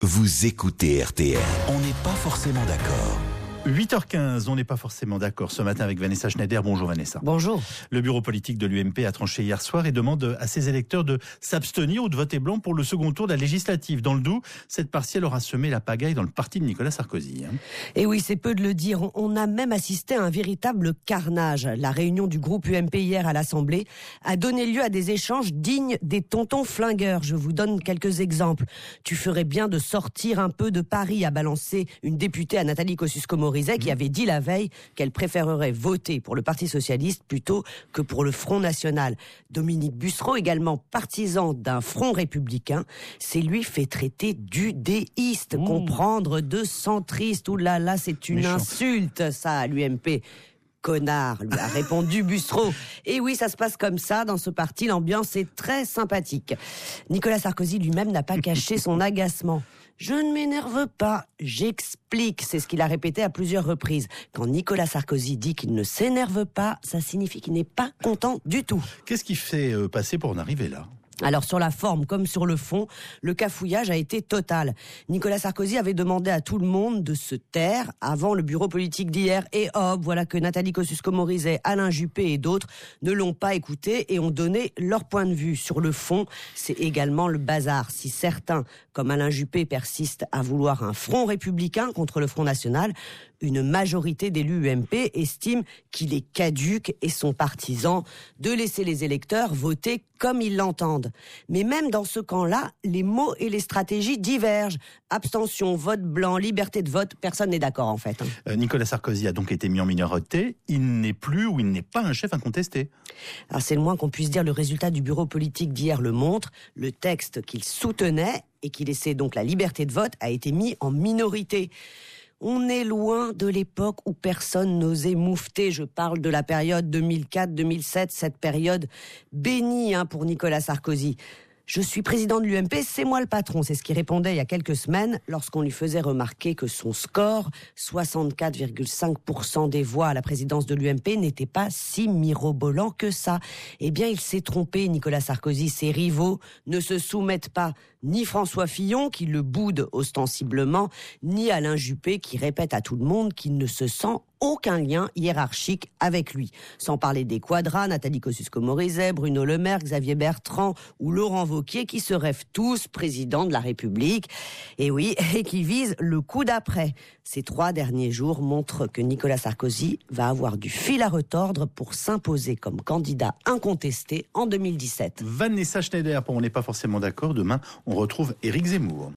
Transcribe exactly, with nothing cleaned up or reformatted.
Vous écoutez R T L. On n'est pas forcément d'accord. huit heures quinze, on n'est pas forcément d'accord ce matin avec Vanessa Schneider. Bonjour Vanessa. Bonjour. Le bureau politique de l'U M P a tranché hier soir et demande à ses électeurs de s'abstenir ou de voter blanc pour le second tour de la législative. Dans le Doubs, cette partielle aura semé la pagaille dans le parti de Nicolas Sarkozy. Hein. Et oui, c'est peu de le dire. On a même assisté à un véritable carnage. La réunion du groupe U M P hier à l'Assemblée a donné lieu à des échanges dignes des tontons flingueurs. Je vous donne quelques exemples. Tu ferais bien de sortir un peu de Paris, a balancé une députée à Nathalie Kosciusko-Morizet qui avait dit la veille qu'elle préférerait voter pour le Parti Socialiste plutôt que pour le Front National. Dominique Bussereau, également partisan d'un Front Républicain, s'est lui fait traiter d'udéiste, mmh. comprendre de centriste. Ouh là là, c'est une Méchant. insulte, ça, à l'U M P. Connard, lui a répondu Bussereau. Et oui, ça se passe comme ça dans ce parti, l'ambiance est très sympathique. Nicolas Sarkozy lui-même n'a pas caché son agacement. Je ne m'énerve pas, j'explique, c'est ce qu'il a répété à plusieurs reprises. Quand Nicolas Sarkozy dit qu'il ne s'énerve pas, ça signifie qu'il n'est pas content du tout. Qu'est-ce qui fait euh, passer pour en arriver là ? Alors sur la forme comme sur le fond, le cafouillage a été total. Nicolas Sarkozy avait demandé à tout le monde de se taire avant le bureau politique d'hier et hop, voilà que Nathalie Kosciusko-Morizet, Alain Juppé et d'autres ne l'ont pas écouté et ont donné leur point de vue. Sur le fond, c'est également le bazar. Si certains, comme Alain Juppé, persistent à vouloir un front républicain contre le Front National, une majorité d'élus U M P estime qu'il est caduque et sont partisans de laisser les électeurs voter comme ils l'entendent. Mais même dans ce camp-là, les mots et les stratégies divergent. Abstention, vote blanc, liberté de vote, personne n'est d'accord en fait. Euh, Nicolas Sarkozy a donc été mis en minorité. Il n'est plus ou il n'est pas un chef incontesté. Alors c'est le moins qu'on puisse dire. Le résultat du bureau politique d'hier le montre. Le texte qu'il soutenait et qui laissait donc la liberté de vote a été mis en minorité. On est loin de l'époque où personne n'osait moufter. Je parle de la période deux mille quatre deux mille sept, cette période bénie hein, pour Nicolas Sarkozy. Je suis président de l'U M P, c'est moi le patron. C'est ce qu'il répondait il y a quelques semaines lorsqu'on lui faisait remarquer que son score, soixante-quatre virgule cinq pour cent des voix à la présidence de l'U M P, n'était pas si mirobolant que ça. Eh bien, il s'est trompé, Nicolas Sarkozy. Ses rivaux ne se soumettent pas. Ni François Fillon, qui le boude ostensiblement, ni Alain Juppé, qui répète à tout le monde qu'il ne se sent aucun lien hiérarchique avec lui. Sans parler des quadras, Nathalie Kosciusko-Morizet, Bruno Le Maire, Xavier Bertrand ou Laurent Wauquiez, qui se rêvent tous présidents de la République. Et oui, et qui visent le coup d'après. Ces trois derniers jours montrent que Nicolas Sarkozy va avoir du fil à retordre pour s'imposer comme candidat incontesté en deux mille dix-sept. Vanessa Schneider, pour On n'est pas forcément d'accord. Demain, on retrouve Éric Zemmour.